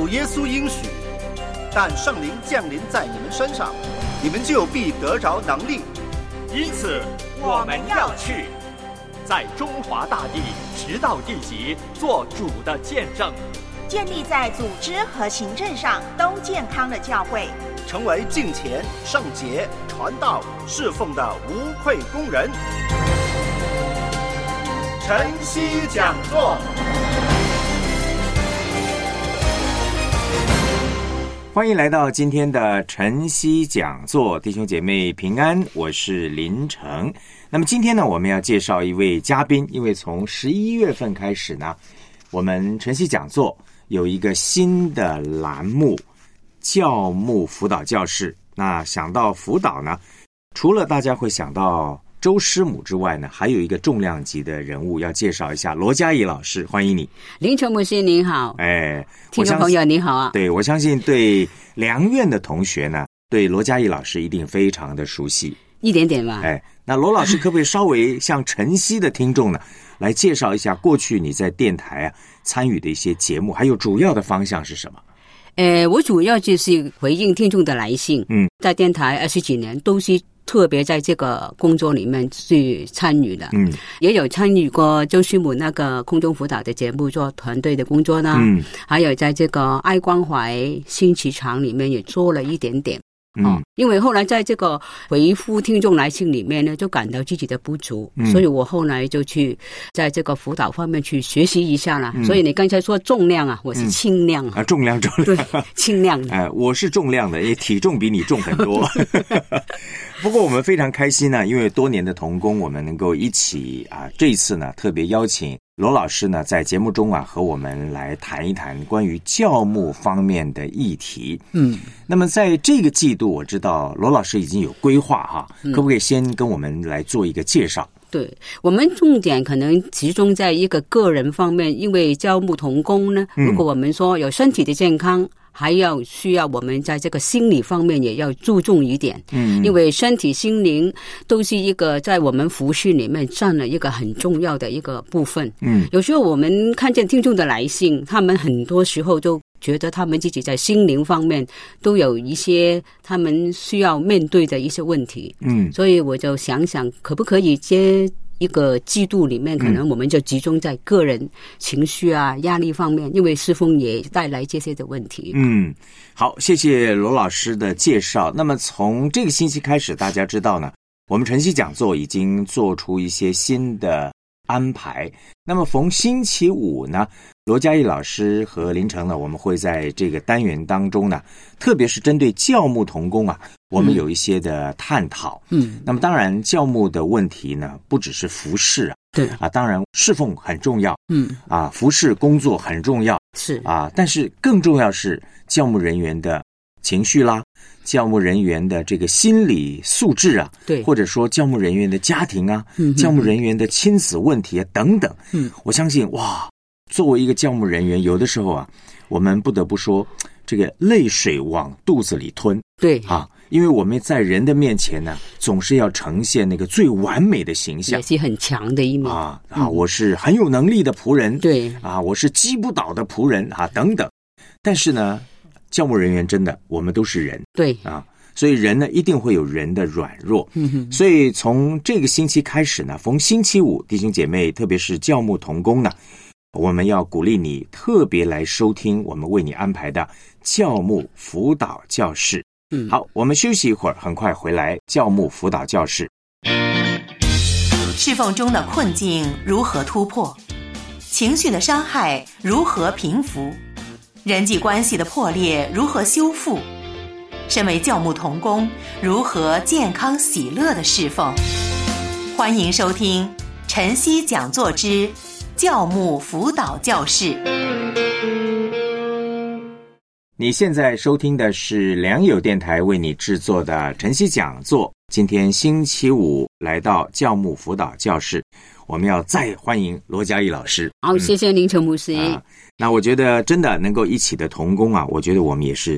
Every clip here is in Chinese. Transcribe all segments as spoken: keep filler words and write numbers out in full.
主耶稣应许，但圣灵降临在你们身上，你们就必得着能力。 因此我们要去，在中华大地直到地极做主的见证， 建立在组织和行政上都健康的教会， 成为敬虔、圣洁、传道、侍奉的无愧工人。晨曦讲座， 欢迎来到今天的晨曦讲座，弟兄姐妹平安，我是林成。那么今天呢，我们要介绍一位嘉宾，因为从十一月份开始呢，我们晨曦讲座有一个新的栏目，教牧辅导教室。那想到辅导呢，除了大家会想到周师母之外呢，还有一个重量级的人物要介绍一下，罗嘉怡老师，欢迎你。 林成牧师您好。 哎， 听众朋友你好啊。 对，我相信对良苑的同学呢，对罗嘉怡老师一定非常的熟悉， 一点点吧。 哎，那罗老师可不可以稍微向晨曦的听众呢来介绍一下过去你在电台啊参与的一些节目，还有主要的方向是什么？ 呃，我主要就是回应听众的来信。嗯，在电台二十几年都是特别在这个工作里面去参与的。嗯，也有参与过周师母那个空中辅导的节目做团队的工作呢。嗯，还有在这个爱关怀新磁场里面也做了一点点。哦，因为后来在这个回复听众来信里面呢，就感到自己的不足，嗯、所以我后来就去在这个辅导方面去学习一下了。嗯、所以你刚才说重量啊，我是轻量 啊, 啊，重量重量， 对，轻量的。 哎、呃，我是重量的，也体重比你重很多。不过我们非常开心呢，因为多年的同工，我们能够一起啊，这一次呢特别邀请罗老师呢在节目中啊和我们来谈一谈关于教牧方面的议题。嗯，那么在这个季度，我知道罗老师已经有规划哈，嗯、可不可以先跟我们来做一个介绍？ 对，我们重点可能集中在一个个人方面，因为教牧同工呢，如果我们说有身体的健康，还要需要我们在这个心理方面也要注重一点。嗯，因为身体心灵都是一个在我们服事里面占了一个很重要的一个部分。嗯，有时候我们看见听众的来信，他们很多时候都觉得他们自己在心灵方面都有一些他们需要面对的一些问题。嗯，所以我就想想可不可以接一个季度里面，可能我们就集中在个人情绪啊、压力方面，因为侍奉也带来这些的问题。 嗯，好，谢谢罗老师的介绍。那么从这个星期开始，大家知道呢，我们晨曦讲座已经做出一些新的安排。那么逢星期五呢，罗嘉怡老师和林成呢，我们会在这个单元当中呢，特别是针对教牧同工啊，我们有一些的探讨。嗯，那么当然教牧的问题呢，不只是服事啊，对啊，当然侍奉很重要。嗯，啊，服事工作很重要，是啊，但是更重要是教牧人员的情绪啦，教牧人员的这个心理素质啊，对，或者说教牧人员的家庭啊，嗯，教牧人员的亲子问题啊等等。嗯，我相信哇，作为一个教牧人员，有的时候啊，我们不得不说，这个泪水往肚子里吞。对啊，因为我们在人的面前呢，总是要呈现那个最完美的形象， 也是很强的一面啊啊！嗯、我是很有能力的仆人，对啊，我是击不倒的仆人啊，等等。但是呢，教牧人员真的，我们都是人，对啊，所以人呢一定会有人的软弱。嗯哼，所以从这个星期开始呢，逢星期五，弟兄姐妹，特别是教牧同工呢，我们要鼓励你特别来收听我们为你安排的教牧辅导教室。嗯，好，我们休息一会儿，很快回来。教牧辅导教室， 侍奉中的困境如何突破？情绪的伤害如何平复？人际关系的破裂如何修复？身为教牧同工，如何健康喜乐的侍奉？欢迎收听晨曦讲座之教牧辅导教室。 你现在收听的是良友电台为你制作的晨曦讲座。今天星期五来到教牧辅导教室，我们要再欢迎罗嘉怡老师。 好，谢谢林成牧师。 啊，那我觉得真的能够一起的同工啊，我觉得我们也是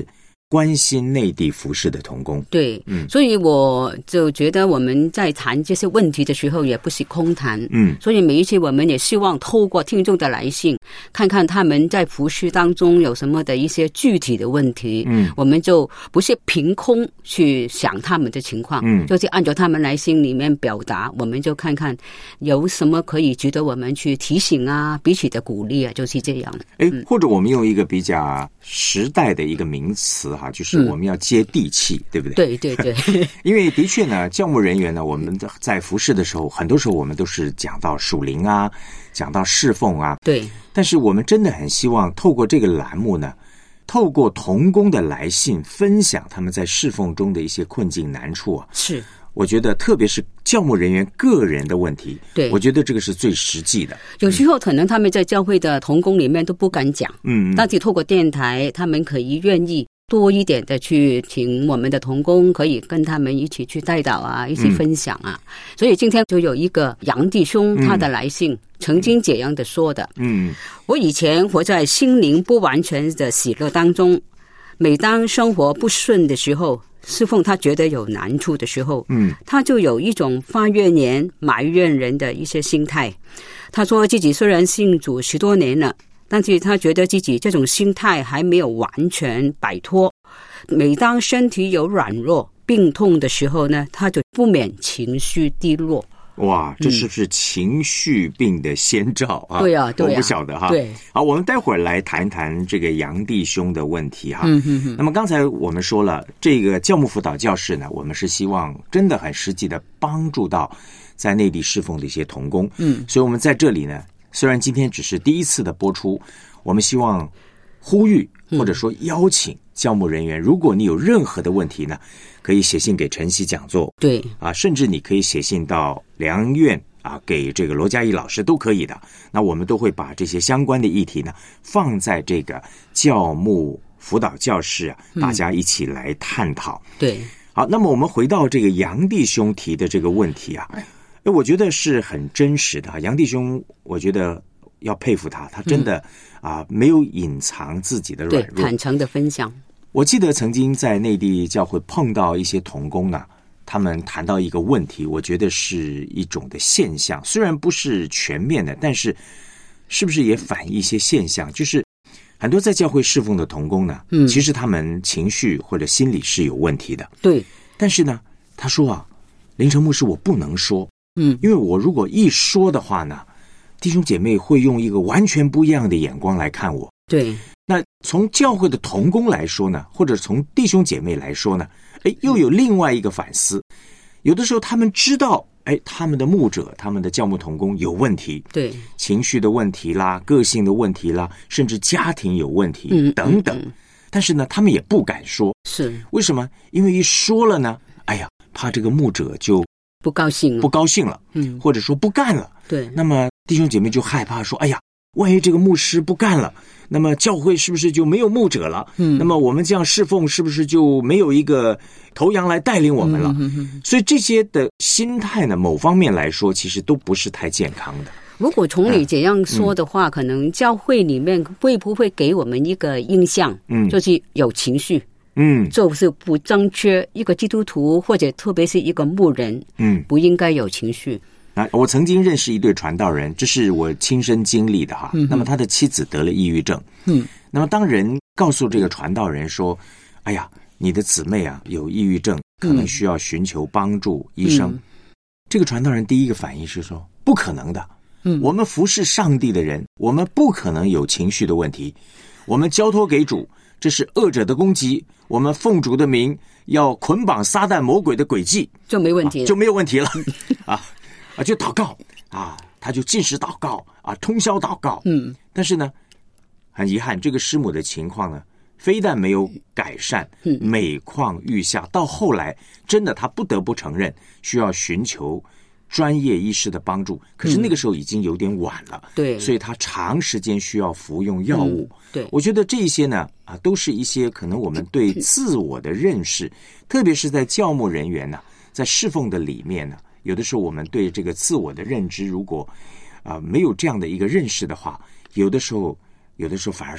关心内地服事的同工。 对， 嗯， 所以我就觉得我们在谈这些问题的时候，也不是空谈。 嗯， 所以每一次我们也希望透过听众的来信，看看他们在服事当中有什么的一些具体的问题。 嗯， 我们就不是凭空去想他们的情况， 嗯， 就是按照他们来信里面表达，我们就看看有什么可以值得我们去提醒啊，彼此的鼓励啊，就是这样。 哎，或者我们用一个比较时代的一个名词哈，就是我们要接地气，嗯、对不对？ 对对对， 因为的确呢，教牧人员呢，我们在服事的时候，很多时候我们都是讲到属灵啊，讲到侍奉啊， 对。 但是我们真的很希望透过这个栏目呢，透过同工的来信，分享他们在侍奉中的一些困境难处啊。 是。 我觉得特别是教牧人员个人的问题， 对， 我觉得这个是最实际的。 有时候可能他们在教会的同工里面都不敢讲， 嗯， 但是透过电台，他们可以愿意多一点的去请我们的同工，可以跟他们一起去带导啊，一起分享啊。嗯、所以今天就有一个杨弟兄他的来信，嗯、曾经这样的说的：嗯，我以前活在心灵不完全的喜乐当中，每当生活不顺的时候，侍奉他觉得有难处的时候，嗯，他就有一种发怨言、埋怨人的一些心态。他说自己虽然信主十多年了，但是他觉得自己这种心态还没有完全摆脱。每当身体有软弱、病痛的时候呢，他就不免情绪低落。 哇，这是不是情绪病的先兆啊？ 对啊，对啊， 我不晓得哈。 对， 好，我们待会儿来谈谈这个杨弟兄的问题哈。 嗯哼哼。 那么刚才我们说了，这个教牧辅导教室呢，我们是希望真的很实际的帮助到在内地侍奉的一些同工。嗯，所以我们在这里呢，虽然今天只是第一次的播出，我们希望呼吁或者说邀请教牧人员，如果你有任何的问题呢，可以写信给晨曦讲座， 对啊，甚至你可以写信到良院啊，给这个罗嘉怡老师都可以的。那我们都会把这些相关的议题呢，放在这个教牧辅导教室啊，大家一起来探讨。 嗯、对， 好，那么我们回到这个杨弟兄提的这个问题啊，我觉得是很真实的。杨弟兄，我觉得要佩服他，他真的、嗯、啊没有隐藏自己的软弱， 对，坦诚的分享。 我记得曾经在内地教会碰到一些同工啊，他们谈到一个问题，我觉得是一种的现象，虽然不是全面的，但是是不是也反映一些现象？就是很多在教会侍奉的同工呢，嗯，其实他们情绪或者心理是有问题的， 对。 但是呢，他说啊，林成牧师，我不能说，嗯，因为我如果一说的话呢，弟兄姐妹会用一个完全不一样的眼光来看我， 对。 那从教会的同工来说呢，或者从弟兄姐妹来说呢，哎，又有另外一个反思。有的时候他们知道，哎，他们的牧者、他们的教牧同工有问题， 对， 情绪的问题啦、个性的问题啦，甚至家庭有问题、嗯、等等、嗯。但是呢，他们也不敢说， 是为什么？因为一说了呢，哎呀，怕这个牧者就不高兴了， 不高兴了，嗯，或者说不干了， 对。 那么弟兄姐妹就害怕说，哎呀，万一这个牧师不干了，那么教会是不是就没有牧者了？嗯，那么我们这样侍奉是不是就没有一个头羊来带领我们了？嗯、哼哼所以这些的心态呢，某方面来说，其实都不是太健康的。 如果从你这样说的话、嗯、可能教会里面会不会给我们一个印象，嗯，就是有情绪，嗯，就是不正确。一个基督徒或者特别是一个牧人，嗯，不应该有情绪。 啊，我曾经认识一对传道人，这是我亲身经历的哈。嗯、那么他的妻子得了抑郁症，嗯，那么当人告诉这个传道人说：“哎呀，你的姊妹啊有抑郁症，可能需要寻求帮助，嗯、医生。嗯”这个传道人第一个反应是说：“不可能的，嗯，我们服侍上帝的人，我们不可能有情绪的问题，我们交托给主，这是恶者的攻击，我们奉主的名要捆绑撒旦魔鬼的诡计， 就没问题了、 啊，就没有问题了啊。”啊，就祷告啊，他就禁食祷告啊，通宵祷告。嗯，但是呢，很遗憾，这个师母的情况呢，非但没有改善，嗯，每况愈下。到后来，真的他不得不承认，需要寻求专业医师的帮助。可是那个时候已经有点晚了，对、嗯，所以他长时间需要服用药物。嗯、 对， 我觉得这些呢，啊，都是一些可能我们对自我的认识，特别是在教牧人员呢，在侍奉的里面呢。有的时候我们对这个自我的认知如果啊、呃、没有这样的一个认识的话，有的时候有的时候反而是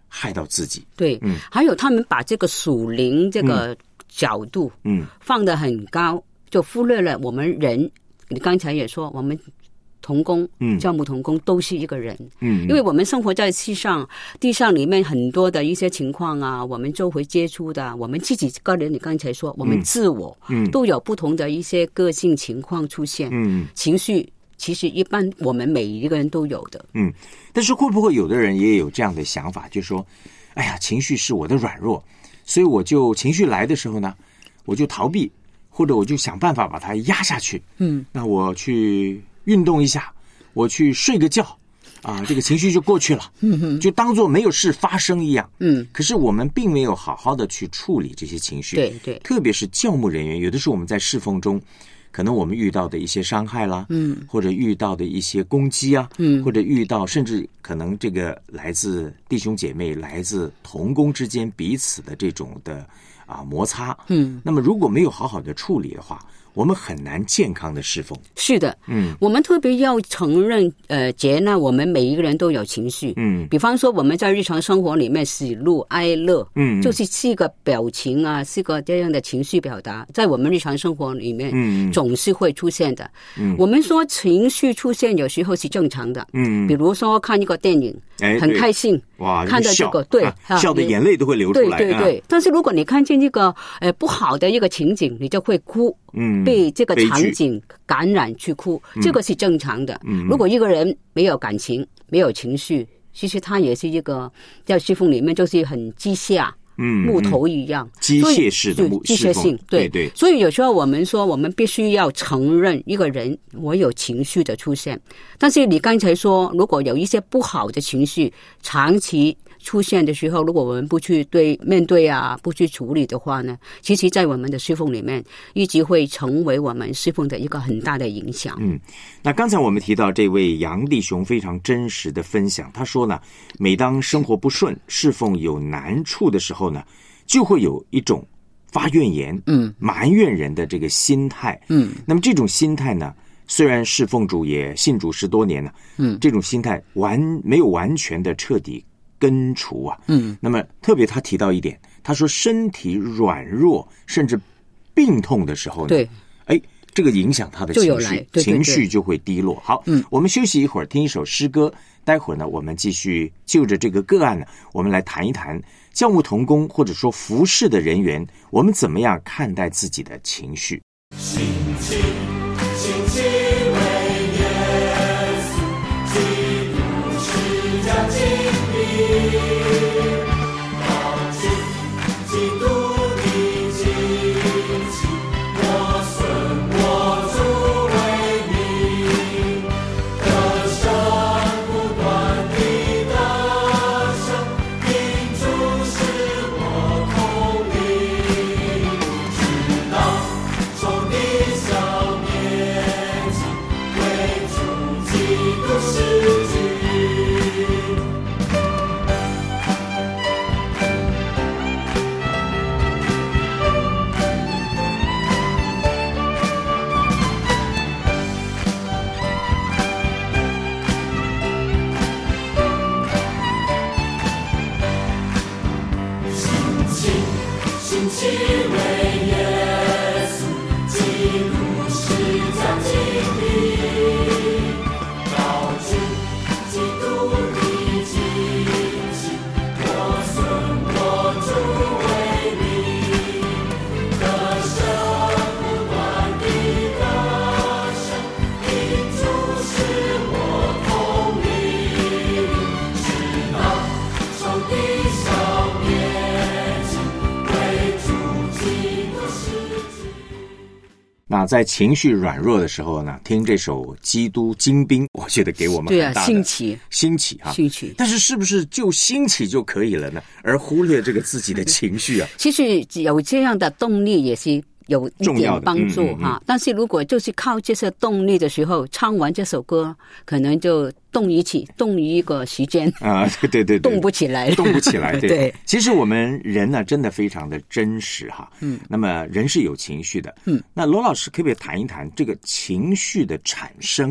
害到自己。 对，嗯，还有他们把这个属灵这个角度，嗯，放得很高，就忽略了我们人。你刚才也说，我们同工，嗯，教牧同工都是一个人，嗯，因为我们生活在地上，地上里面很多的一些情况啊，我们周围接触的，我们自己个人，你刚才说，我们自我，嗯，都有不同的一些个性情况出现，嗯，情绪其实一般我们每一个人都有的， 嗯，但是会不会有的人也有这样的想法，就是说，哎呀，情绪是我的软弱，所以我就情绪来的时候呢，我就逃避，或者我就想办法把它压下去，嗯，那我去运动一下，我去睡个觉，啊，这个情绪就过去了，嗯，就当作没有事发生一样，嗯。可是我们并没有好好的去处理这些情绪， 对对。 特别是教牧人员，有的时候我们在侍奉中，可能我们遇到的一些伤害啦，嗯，或者遇到的一些攻击啊，嗯，或者遇到甚至可能这个来自弟兄姐妹、来自同工之间彼此的这种的啊摩擦，嗯，那么如果没有好好的处理的话，我们很难健康的侍奉。 是的，嗯，我们特别要承认，呃，接纳我们每一个人都有情绪，嗯，比方说我们在日常生活里面喜怒哀乐，嗯，就是是一个表情啊，是个这样的情绪表达，在我们日常生活里面，嗯，总是会出现的。嗯，我们说情绪出现有时候是正常的，嗯，比如说看一个电影，哎，很开心， 哇， 看到这个，对， 啊，笑的眼泪都会流出来， 对对对。啊，但是如果你看见一个呃不好的一个情景，你就会哭，嗯。被这个场景感染去哭，这个是正常的。嗯，如果一个人没有感情、没有情绪，其实他也是一个在侍奉里面就是很机械，嗯，木头一样， 机械式的机械性，对对。所以有时候我们说，我们必须要承认一个人我有情绪的出现，但是你刚才说，如果有一些不好的情绪长期出现的时候，如果我们不去对面对啊，不去处理的话呢，其实在我们的侍奉里面一直会成为我们侍奉的一个很大的影响。 嗯，那刚才我们提到这位杨弟兄非常真实的分享，他说呢，每当生活不顺、侍奉有难处的时候呢，就会有一种发怨言、嗯，埋怨人的这个心态。嗯，那么这种心态呢，虽然侍奉主也信主十多年了，嗯，这种心态完没有完全的彻底根除啊，嗯，那么特别他提到一点，他说身体软弱甚至病痛的时候呢，对，哎，这个影响他的情绪，对对对，情绪就会低落。好，嗯，我们休息一会儿，听一首诗歌，待会儿呢，我们继续就着这个个案呢，我们来谈一谈教牧同工或者说服侍的人员，我们怎么样看待自己的情绪。 心情，心情为耶稣基督是将近。 那在情绪软弱的时候呢，听这首《基督精兵》，我觉得给我们很大的兴起， 兴起哈， 兴起。 但是是不是就兴起就可以了呢？而忽略这个自己的情绪啊？ 其实有这样的动力也是有一点帮助哈、嗯嗯嗯。但是如果就是靠这些动力的时候，唱完这首歌，可能就动一起，动一个时间啊，对对对， 动不起来， 动不起来。对， 对， 其实我们人呢，真的非常的真实哈。嗯，那么人是有情绪的。嗯，那罗老师可不可以谈一谈这个情绪的产生啊？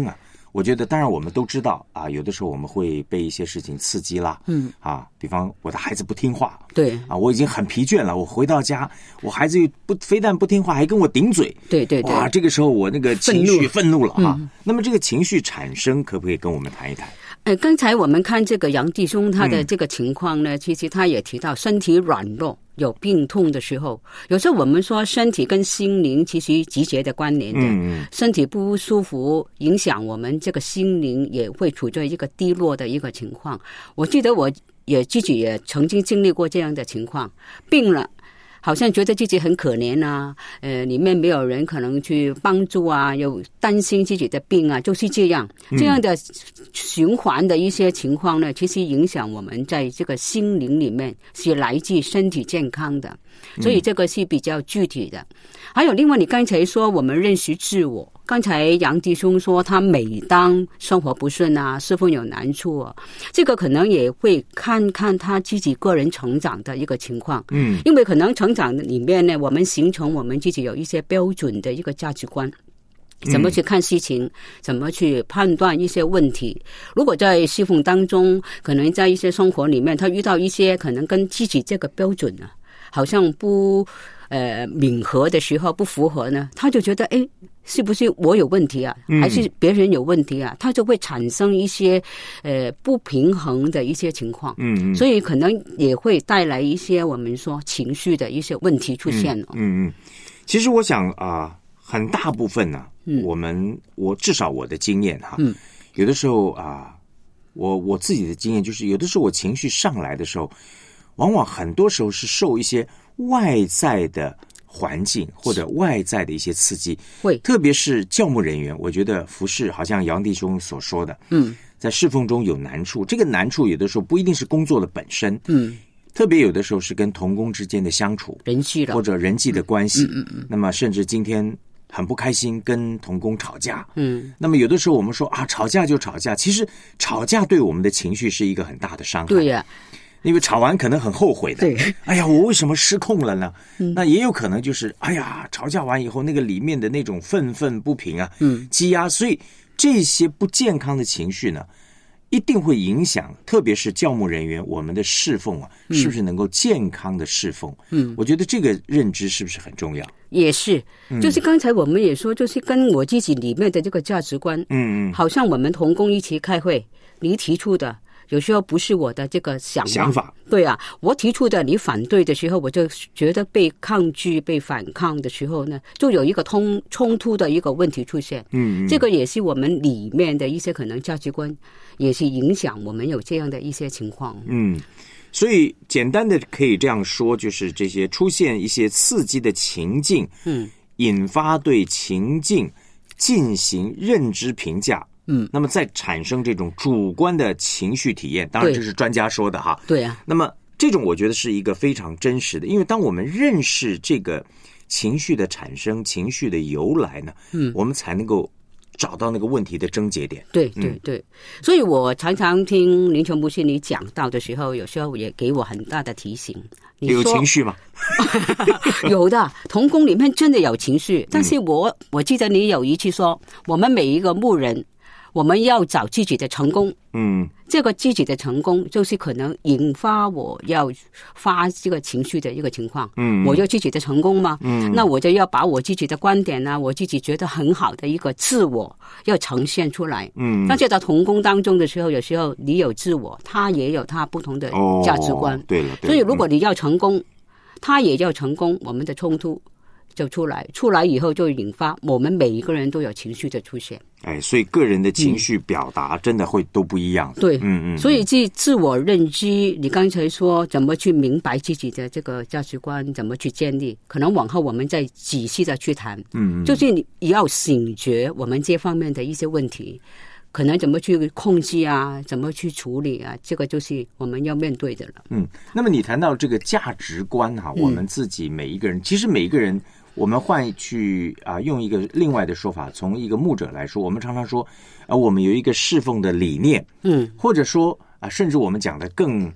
我觉得当然我们都知道啊，有的时候我们会被一些事情刺激啦， 嗯啊，比方我的孩子不听话， 对啊，我已经很疲倦了，我回到家，我孩子不非但不听话，还跟我顶嘴， 对对对， 哇，这个时候我那个情绪愤怒了哈、 嗯。 那么这个情绪产生，可不可以跟我们谈一谈？ 呃，刚才我们看这个杨弟兄他的这个情况呢，嗯、其实他也提到身体软弱。有病痛的时候，有时候我们说身体跟心灵其实直接的关联的， 嗯、 身体不舒服影响我们这个心灵也会处在一个低落的一个情况。我记得我也自己也曾经经历过这样的情况，病了好像觉得自己很可怜啊，呃，里面没有人可能去帮助啊，又担心自己的病啊，就是这样，这样的循环的一些情况呢，其实影响我们在这个心灵里面是来自身体健康的，所以这个是比较具体的。还有另外，你刚才说我们认识自我，刚才杨弟兄说他每当生活不顺啊，是否有难处啊，这个可能也会看看他自己个人成长的一个情况。嗯，因为可能成长里面呢，我们形成我们自己有一些标准的一个价值观。怎么去看事情、嗯、怎么去判断一些问题。如果在侍奉当中，可能在一些生活里面，他遇到一些可能跟自己这个标准啊，好像不呃吻合的时候，不符合呢，他就觉得哎，是不是我有问题啊，还是别人有问题啊？嗯、他就会产生一些呃不平衡的一些情况。嗯嗯，所以可能也会带来一些我们说情绪的一些问题出现了。 嗯 嗯, 嗯，其实我想啊、呃，很大部分呢、啊。嗯、我们我至少我的经验哈、嗯，有的时候啊，我我自己的经验就是，有的时候我情绪上来的时候，往往很多时候是受一些外在的环境或者外在的一些刺激， 会特别是教牧人员，我觉得服事好像杨弟兄所说的，嗯，在侍奉中有难处，这个难处有的时候不一定是工作的本身，嗯。特别有的时候是跟同工之间的相处， 人际的或者人际的关系， 嗯嗯嗯， 那么甚至今天很不开心，跟同工吵架， 嗯， 那么有的时候我们说啊，吵架就吵架，其实吵架对我们的情绪是一个很大的伤害， 对呀、啊， 因为吵完可能很后悔的， 对， 哎呀，我为什么失控了呢？嗯、那也有可能就是哎呀，吵架完以后那个里面的那种愤愤不平啊，嗯，积压，所以这些不健康的情绪呢，一定会影响，特别是教牧人员我们的侍奉啊，是不是能够健康的侍奉？嗯，我觉得这个认知是不是很重要？ 也是，就是刚才我们也说，就是跟我自己里面的这个价值观，嗯嗯，好像我们同工一起开会，你提出的有时候不是我的这个想法， 想法对啊，我提出的你反对的时候，我就觉得被抗拒、被反抗的时候呢，就有一个冲冲突的一个问题出现。嗯，这个也是我们里面的一些可能价值观，也是影响我们有这样的一些情况。 嗯，所以简单的可以这样说，就是这些出现一些刺激的情境，嗯，引发对情境进行认知评价。嗯，那么再产生这种主观的情绪体验，当然这是专家说的哈。 对啊， 那么这种我觉得是一个非常真实的，因为当我们认识这个情绪的产生、情绪的由来呢，嗯，我们才能够找到那个问题的症结点。 对对对，嗯、所以我常常听林琼牧师你讲到的时候，有时候也给我很大的提醒。你有情绪吗？ 有的，同工里面真的有情绪，但是我、嗯、我记得你有一次说，我们每一个牧人。我们要找自己的成功，嗯，这个自己的成功就是可能引发我要发这个情绪的一个情况，嗯，我要自己的成功嘛，嗯，那我就要把我自己的观点啊，我自己觉得很好的一个自我要呈现出来，嗯，但是在同工当中的时候，有时候你有自我，他也有他不同的价值观， 哦、对了，对了， 所以如果你要成功，嗯、他也要成功，我们的冲突就出来，出来以后就引发我们每一个人都有情绪的出现。 哎，所以个人的情绪表达真的会都不一样。 对，嗯嗯。所以自自我认知，你刚才说怎么去明白自己的这个价值观，怎么去建立，可能往后我们再仔细的去谈。嗯嗯。就是你要醒觉我们这方面的一些问题，可能怎么去控制啊，怎么去处理啊，这个就是我们要面对的了。 嗯，那么你谈到这个价值观哈、啊，我们自己每一个人，嗯、其实每一个人。我们换去啊，用一个另外的说法，从一个牧者来说，我们常常说，啊，我们有一个侍奉的理念，嗯，或者说啊，甚至我们讲的更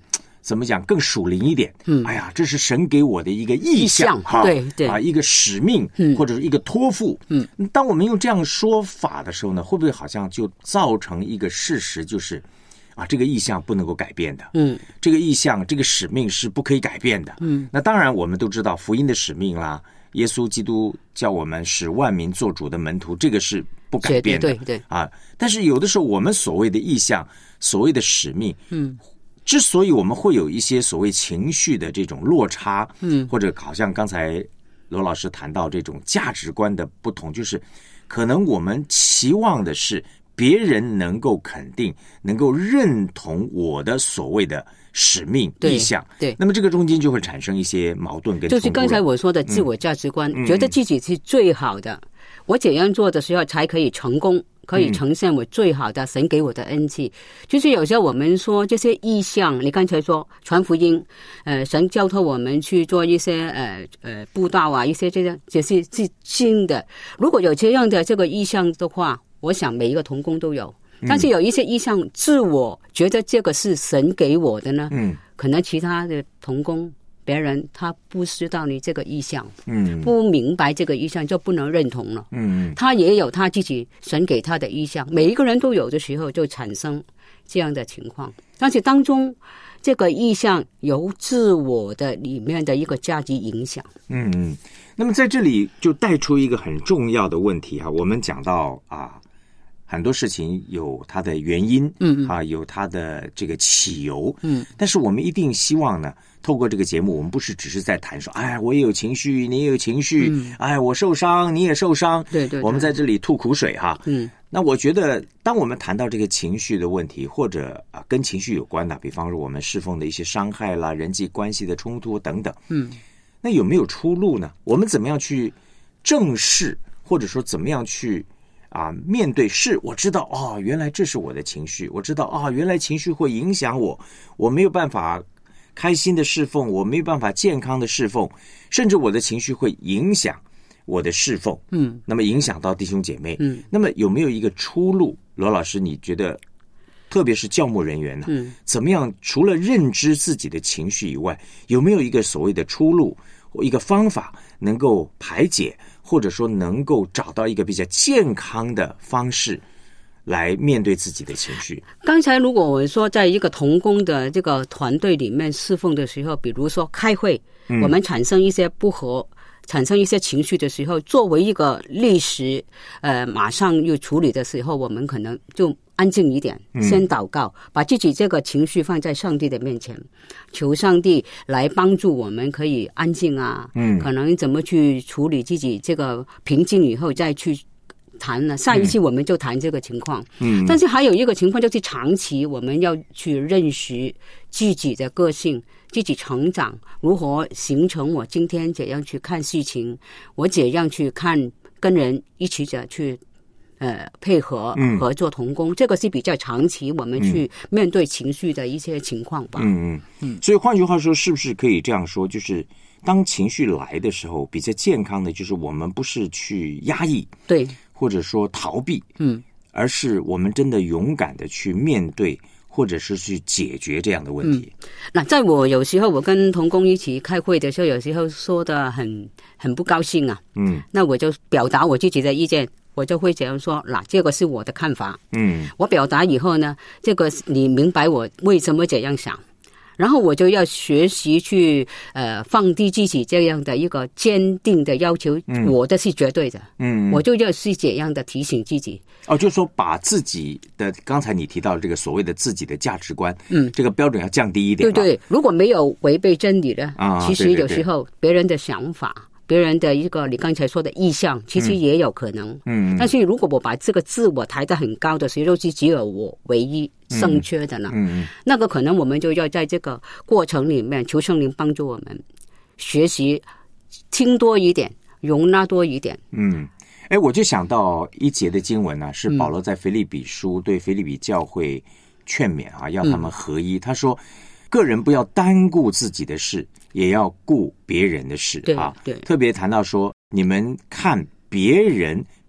怎么讲更属灵一点？嗯，哎呀，这是神给我的一个意象， 意象对对啊，一个使命，嗯，或者是一个托付，嗯。当我们用这样说法的时候呢，会不会好像就造成一个事实，就是啊，这个意象不能够改变的，嗯，这个意象、这个使命是不可以改变的，嗯。那当然，我们都知道福音的使命啦，耶稣基督叫我们使万民做主的门徒，这个是不改变的， 对对对啊。但是有的时候，我们所谓的意象、所谓的使命，嗯。之所以我们会有一些所谓情绪的这种落差，嗯，或者好像刚才罗老师谈到这种价值观的不同，就是可能我们期望的是别人能够肯定、能够认同我的所谓的使命意向， 对， 那么这个中间就会产生一些矛盾跟冲突。 就是刚才我说的自我价值观，嗯、觉得自己是最好的，嗯、我怎样做的时候才可以成功。可以呈现我最好的神给我的恩赐，嗯、就是有时候我们说这些意向，你刚才说传福音，呃，神交托我们去做一些呃呃布道啊，一些这样这些是新的。如果有这样的这个意向的话，我想每一个同工都有。但是有一些意向，自我觉得这个是神给我的呢，嗯，可能其他的同工。别人他不知道你这个意向，嗯，不明白这个意向就不能认同了，嗯，他也有他自己神给他的意向，每一个人都有的时候就产生这样的情况，但是当中这个意向由自我的里面的一个价值影响， 嗯嗯，那么在这里就带出一个很重要的问题哈，我们讲到啊。很多事情有它的原因，嗯啊，有它的这个起由，嗯，但是我们一定希望呢，透过这个节目，我们不是只是在谈说，哎，我也有情绪，你也有情绪，嗯、哎，我受伤，你也受伤， 对 对, 对， 我们在这里吐苦水哈，嗯，那我觉得，当我们谈到这个情绪的问题，或者啊跟情绪有关的，比方说我们侍奉的一些伤害啦、人际关系的冲突等等，嗯，那有没有出路呢？我们怎么样去正视，或者说怎么样去？啊，面对是我知道哦，原来这是我的情绪，我知道啊、哦，原来情绪会影响我，我没有办法开心的侍奉，我没有办法健康的侍奉，甚至我的情绪会影响我的侍奉，嗯，那么影响到弟兄姐妹，嗯，那么有没有一个出路？罗老师，你觉得，特别是教牧人员呢，嗯，怎么样？除了认知自己的情绪以外，有没有一个所谓的出路，或一个方法能够排解？或者说能够找到一个比较健康的方式来面对自己的情绪。 刚才如果我说在一个同工的这个团队里面侍奉的时候，比如说开会，嗯、我们产生一些不和，产生一些情绪的时候，作为一个历史，呃，马上又处理的时候，我们可能就安静一点，先祷告，把自己这个情绪放在上帝的面前，求上帝来帮助我们可以安静啊，嗯，可能怎么去处理自己这个平静以后再去谈呢？下一期我们就谈这个情况，嗯，但是还有一个情况就是长期我们要去认识自己的个性，自己成长，如何形成我今天怎样去看事情，我怎样去看跟人一起的去。呃，配合合作同工、嗯，这个是比较长期我们去面对情绪的一些情况吧。 嗯嗯嗯。所以换句话说，是不是可以这样说？就是当情绪来的时候，比较健康的，就是我们不是去压抑， 对， 或者说逃避，嗯，而是我们真的勇敢的去面对，或者是去解决这样的问题。 嗯、那在我有时候我跟同工一起开会的时候，有时候说的很很不高兴啊，嗯，那我就表达我自己的意见。我就会这样说，那这个是我的看法。嗯，我表达以后呢，这个你明白我为什么这样想，然后我就要学习去呃放低自己这样的一个坚定的要求，嗯、我的是绝对的。嗯，我就要是这样的提醒自己。 哦，就是说把自己的刚才你提到这个所谓的自己的价值观，嗯，这个标准要降低一点。 对对，如果没有违背真理的，啊，其实有时候别人的想法。别人的一个你刚才说的意向，其实也有可能。嗯，但是如果我把这个自我抬得很高的时候，就只有我唯一正确的呢。嗯，那个可能我们就要在这个过程里面，求圣灵帮助我们学习听多一点，容纳多一点。 嗯，哎，我就想到一节的经文呢、啊，是保罗在腓立比书对腓立比教会劝勉啊，要他们合一。嗯、他说，个人不要单顾自己的事。也要顾别人的事啊， 对， 特别谈到说，你们看别人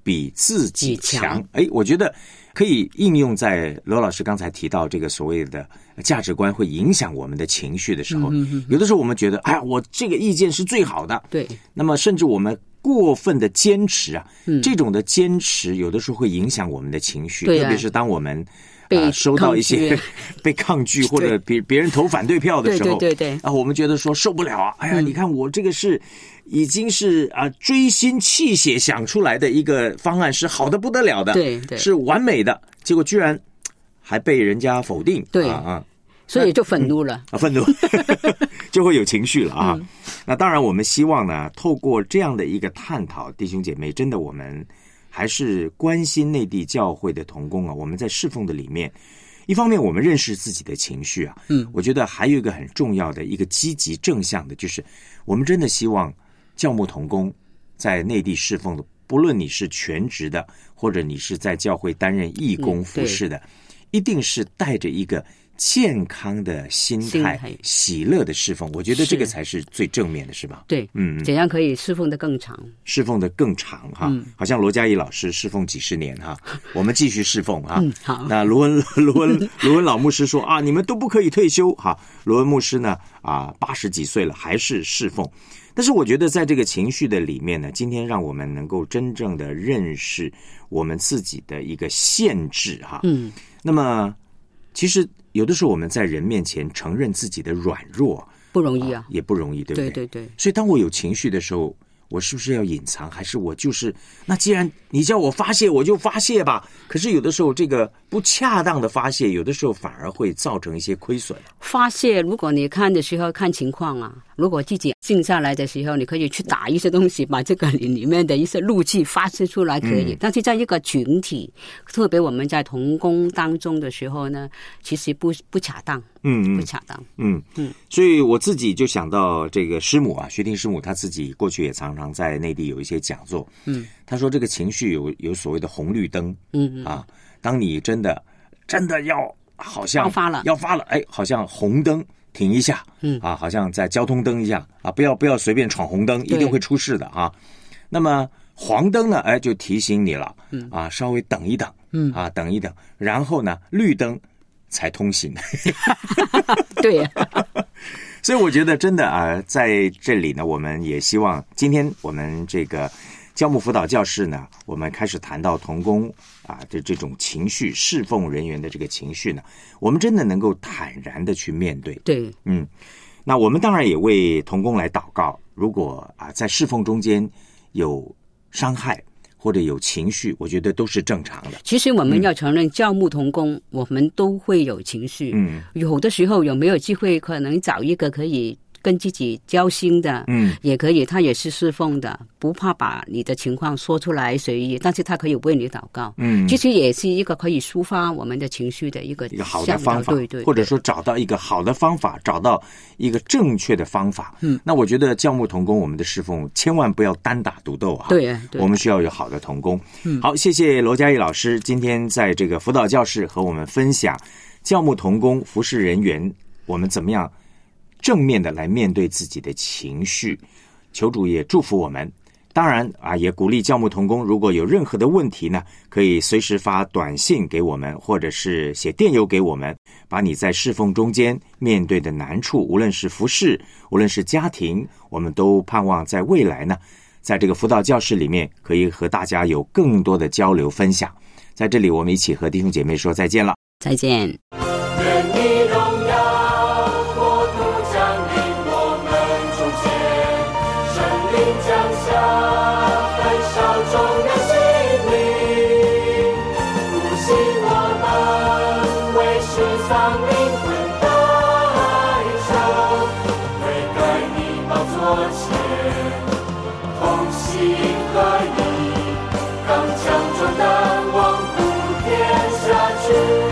比自己强。哎，我觉得可以应用在罗老师刚才提到这个所谓的价值观会影响我们的情绪的时候，嗯、哼哼有的时候我们觉得，哎呀，我这个意见是最好的， 对， 那么甚至我们过分的坚持啊，嗯、这种的坚持有的时候会影响我们的情绪， 对啊、 特别是当我们呃收到一些被抗拒或者别别人投反对票的时候， 对对对对啊，我们觉得说受不了啊，哎呀，嗯、你看我这个是已经是啊锥心泣血想出来的一个方案，是好的不得了的， 对对， 是完美的，结果居然还被人家否定， 对啊啊。 所以就愤怒了、 嗯、啊，愤怒就会有情绪了啊。嗯、那当然，我们希望呢，透过这样的一个探讨，弟兄姐妹，真的我们还是关心内地教会的同工啊。我们在侍奉的里面，一方面我们认识自己的情绪啊，嗯，我觉得还有一个很重要的一个积极正向的，就是我们真的希望教牧同工在内地侍奉的，不论你是全职的，或者你是在教会担任义工服侍的，嗯、一定是带着一个健康的心态, 心态喜乐的侍奉，我觉得这个才是最正面的，是吧？ 对，嗯，怎样可以侍奉得更长？侍奉得更长哈，嗯、好像罗嘉怡老师侍奉几十年哈，我们继续侍奉哈。嗯、好，那罗文罗文罗文老牧师说啊，你们都不可以退休哈。罗文牧师呢啊，八十几岁了还是侍奉。但是我觉得在这个情绪的里面呢，今天让我们能够真正的认识我们自己的一个限制哈。嗯，那么其实有的时候我们在人面前承认自己的软弱不容易啊， 啊也不容易，对不对？ 对对对。 所以当我有情绪的时候，我是不是要隐藏，还是我就是那既然你叫我发泄，我就发泄吧？可是有的时候这个不恰当的发泄，有的时候反而会造成一些亏损。 发泄，如果你看的时候看情况啊，如果自己静下来的时候，你可以去打一些东西，把这个里面的一些怒气发泄出来，可以。嗯、但是在一个群体，特别我们在同工当中的时候呢，其实不不恰当。嗯，不恰当。 嗯嗯，所以我自己就想到这个师母啊，薛定师母，她自己过去也常常在内地有一些讲座。嗯，她说这个情绪有有所谓的红绿灯。嗯嗯啊，当你真的真的要好像要发了， 要发了，哎，好像红灯停一下。嗯啊，好像在交通灯一样啊，不要不要随便闯红灯，一定会出事的啊。那么黄灯呢，哎，就提醒你了。嗯啊，稍微等一等。嗯啊，等一等，然后呢，绿灯才通行。 对呀、 啊，所以我觉得真的啊，在这里呢，我们也希望今天我们这个教牧辅导教室呢，我们开始谈到同工啊的这种情绪，侍奉人员的这个情绪呢，我们真的能够坦然的去面对。 对， 嗯，那我们当然也为同工来祷告，如果啊在侍奉中间有伤害或者有情绪，我觉得都是正常的。 其实我们要承认，教牧同工、嗯、我们都会有情绪。嗯，有的时候有没有机会，可能找一个可以跟自己交心的，嗯，也可以，他也是侍奉的，不怕把你的情况说出来随意，但是他可以为你祷告。嗯，其实也是一个可以抒发我们的情绪的一个一个好的方法， 对 对, 对， 或者说找到一个好的方法，找到一个正确的方法。嗯，那我觉得教牧同工，我们的侍奉千万不要单打独斗啊。 对，对， 我们需要有好的同工。嗯，好，谢谢罗嘉怡老师今天在这个辅导教室和我们分享教牧同工服侍人员，我们怎么样正面的来面对自己的情绪。求主也祝福我们。当然啊，也鼓励教牧同工，如果有任何的问题呢，可以随时发短信给我们，或者是写电邮给我们，把你在侍奉中间面对的难处，无论是服事，无论是家庭，我们都盼望在未来呢，在这个辅导教室里面，可以和大家有更多的交流分享。在这里，我们一起和弟兄姐妹说再见了。 再见。 愿你荣耀国度降临我们中间，圣灵降下，焚烧众人心灵，复兴我们，为世丧灵魂代赎，悔改你宝座前，同心合一，刚强壮胆，往普天下去。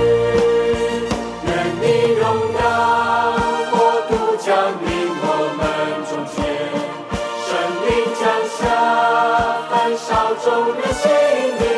众人心灵。